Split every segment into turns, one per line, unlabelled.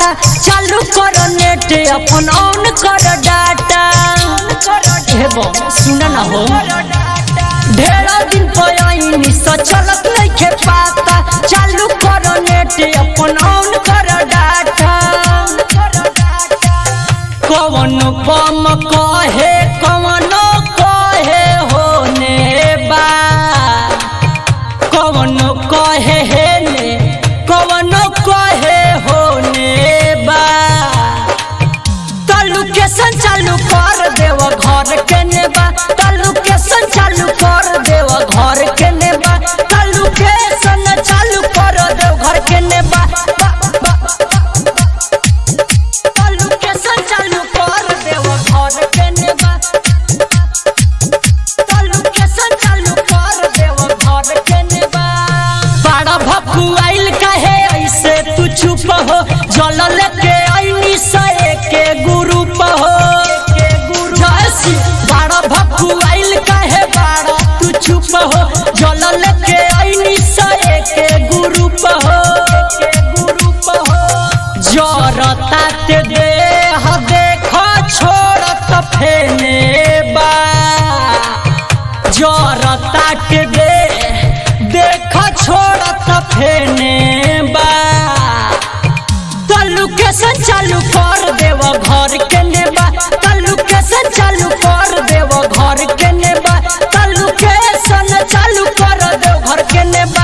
चालू कर नेट अपन ऑन कर डाटा। सुन न हो ढेरा दिन पयाइनी सा चलत नइखे पाता, चालू कर नेट अपन ऑन कर डाटा। कवन बम कहे कवनो कहे होने बा, कवनो कहे हेने कवनो कहे होने बा। तल्लू के संचालू कर देव घर के नेबा, तल्लू के संचालू कर देव घर के नेबा, तल्लू के संचालू कर देव घर के नेबा। तल्लू के संचालू कर देव घर के नेबा, तल्लू के संचालू कर देव घर के नेबा। बड़ा भकुआइल कहे ऐसे तू चुप हो, जल लेके आईनी सए के ग्रुप हो। बड़ा भकुआइल कहे बड़ा तू चुप हो, जल लेके आईनी सए के ग्रुप हो। जरता ते देह देखो छोड़त फेने बा, जरता के देह देखो छोड़त फेने बा। तल्लू के संचालू कर देव घर के नेबा, तल्लू के संचालू कर देव घर के नेबा, तल्लू के संचालू कर देव घर के नेबा।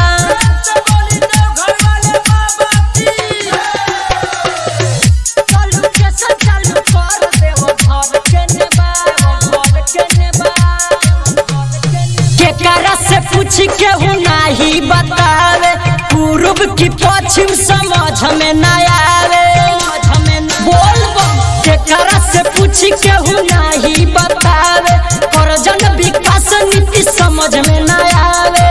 तल्लू के संचालू कर देव घर के नेबा, घर के नेबा। केकरा से पूछ केहू नाही बतावे, पूर्व की पश्चिम समझ में न आवे। बोल केकरा से पूछ केहू नाही बतावे, करजन विकास नीति समझ में न आवे।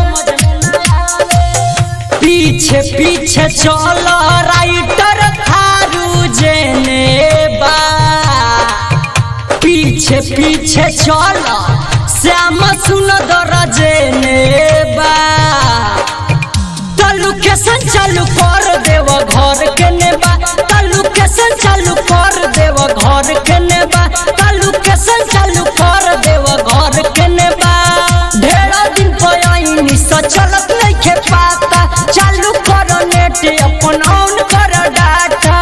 पीछे पीछे चल राइटर थारू जेने बा, पीछे पीछे चल श्याम सुंदर जेने बा। तल्लू के संचालू कर देव घर के नेबा, तल्लू के संचालू कर देव घर के नेबा, तल्लू के संचालू कर देव घर के नेबा। ढेरा दिन पयाइनी सा चलत नइखे पाता, चालू कर नेट अपन ऑन कर डाटा।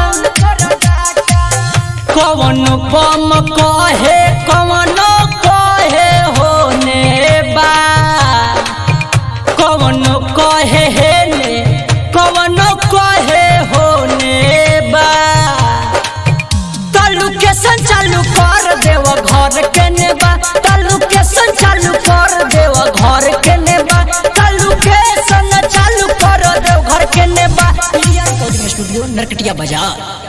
कवन बम कहे कवनो कहे होने बा, कवनो कहे हेने कवनो कहे होने बा। तल्लू के संचालू कर देव घर के नेबा, तल्लू के संचालू कर देव घर के नेबा, तल्लू के संचालू कर देव घर के नेबा। स्टूडियो नरकटिया बाजार।